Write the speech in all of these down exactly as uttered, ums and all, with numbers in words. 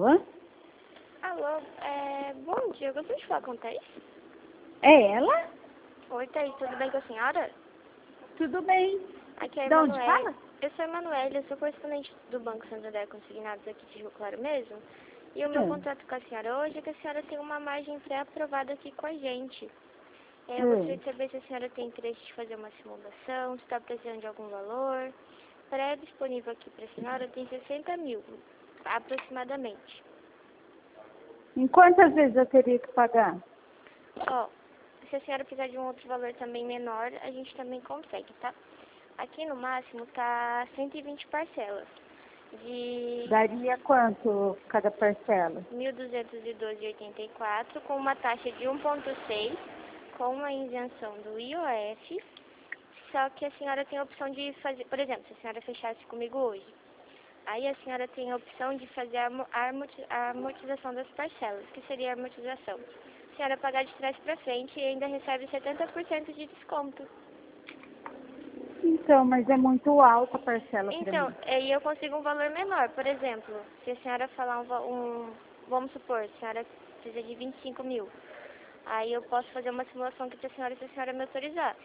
Alô? Alô, é, bom dia, eu gostaria de falar com a Thaís. É ela? Oi, Thaís, tudo bem com a senhora? Tudo bem. Aqui é a De onde Emanuele. fala? Eu sou a Emanuele, eu sou correspondente do Banco Santander Consignados aqui de Rio Claro mesmo. E o meu Hum. contrato com a senhora hoje é que a senhora tem uma margem pré-aprovada aqui com a gente. É, eu Hum. gostaria de saber se a senhora tem interesse de fazer uma simulação, se está precisando de algum valor. Pré-disponível aqui para a senhora tem sessenta mil, aproximadamente. Em quantas vezes eu teria que pagar? Ó, se a senhora precisar de um outro valor também menor, a gente também consegue, tá? Aqui no máximo tá cento e vinte parcelas de Daria quanto cada parcela? mil duzentos e doze vírgula oitenta e quatro com uma taxa de um vírgula seis com uma isenção do I O F. Só que a senhora tem a opção de fazer, por exemplo, se a senhora fechasse comigo hoje, aí a senhora tem a opção de fazer a amo- a amorti- a amortização das parcelas. Que seria a amortização? A senhora pagar de trás para frente e ainda recebe setenta por cento de desconto. Então, mas é muito alta a parcela para Então, mim. aí eu consigo um valor menor. Por exemplo, se a senhora falar um, va- um vamos supor, a senhora precisa de vinte e cinco mil. Aí eu posso fazer uma simulação com a senhora se a senhora me autorizar.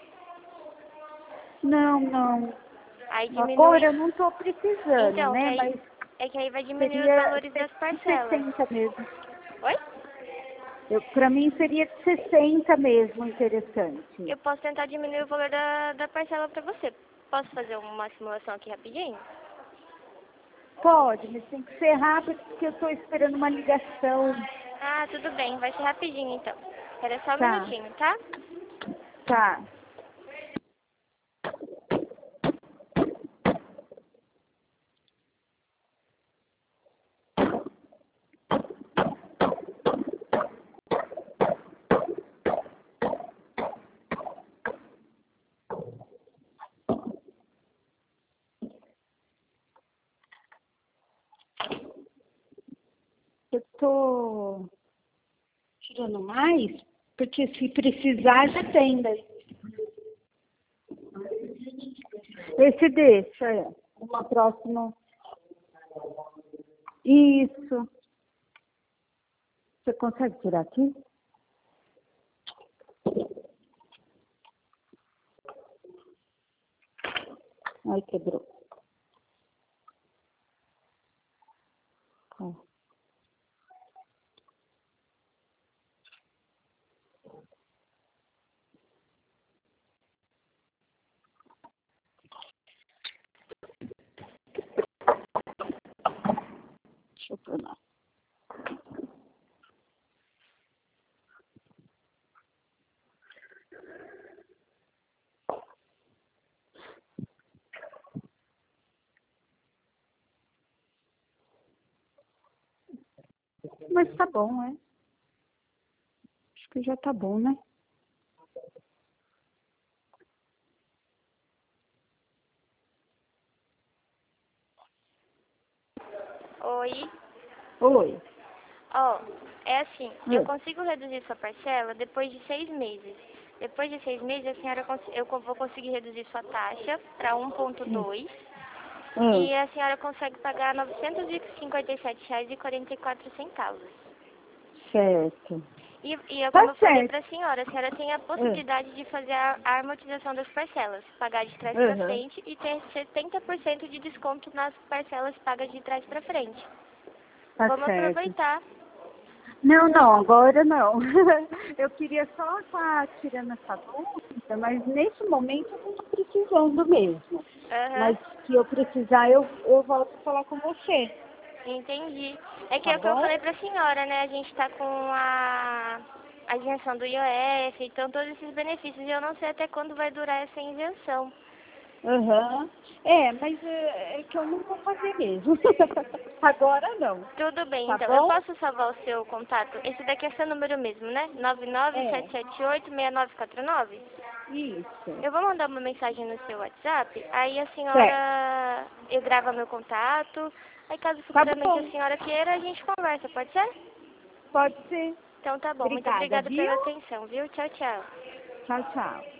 Não, não. Aí diminui. Agora eu não estou precisando, Então, que né? aí, Mas é que aí vai diminuir os seria, valores das seria de parcelas. sessenta mesmo. Oi? Eu, para mim seria de sessenta mesmo interessante. Eu posso tentar diminuir o valor da, da parcela pra você. Posso fazer uma simulação aqui rapidinho? Pode, mas tem que ser rápido porque eu estou esperando uma ligação. Ah, tudo bem. Vai ser rapidinho então. Espera só um Tá, minutinho, tá? tá. Eu estou tirando mais, porque se precisar já tem daí. Esse deixa, é. Uma próxima. Isso. Você consegue tirar aqui? Ai, quebrou. Ó. Deixa eu pôr lá. Mas tá bom, é? Acho que já tá bom, né? Oi. Oi. Ó, é assim, eu Oi. consigo reduzir sua parcela depois de seis meses. Depois de seis meses, a senhora cons- eu co- vou conseguir reduzir sua taxa para um vírgula dois Hum, e a senhora consegue pagar novecentos e cinquenta e sete reais e quarenta e quatro centavos. certo. E, e é Tá como eu falei certo. para a senhora, a senhora tem a Hum, possibilidade de fazer a, a amortização das parcelas, pagar de trás para uhum. frente e ter setenta por cento de desconto nas parcelas pagas de trás para frente. Tá Vamos certo. aproveitar. Não, não, agora não. Eu queria só estar tirando essa dúvida, mas nesse momento eu não estou precisando mesmo. Aham. Mas se eu precisar, eu, eu volto a falar com você, Entendi. É que tá é o que eu bom? falei pra senhora, né? A gente tá com a, a isenção do I O F, então todos esses benefícios. E eu não sei até quando vai durar essa isenção. Aham. É, mas é, é que eu não vou fazer mesmo. Agora não, Tudo bem, tá então. Eu bom? posso salvar o seu contato? Esse daqui é seu número mesmo, né? nove nove É, sete sete oito seis nove quatro nove. isso. Eu vou mandar uma mensagem no seu WhatsApp, aí a Certo. senhora, eu gravo meu contato, aí caso Tá futuramente a bom, senhora queira, a gente conversa, pode ser? pode ser. Então tá bom, muito Obrigada, obrigada viu? pela atenção, viu? Tchau, tchau. Tchau, tchau.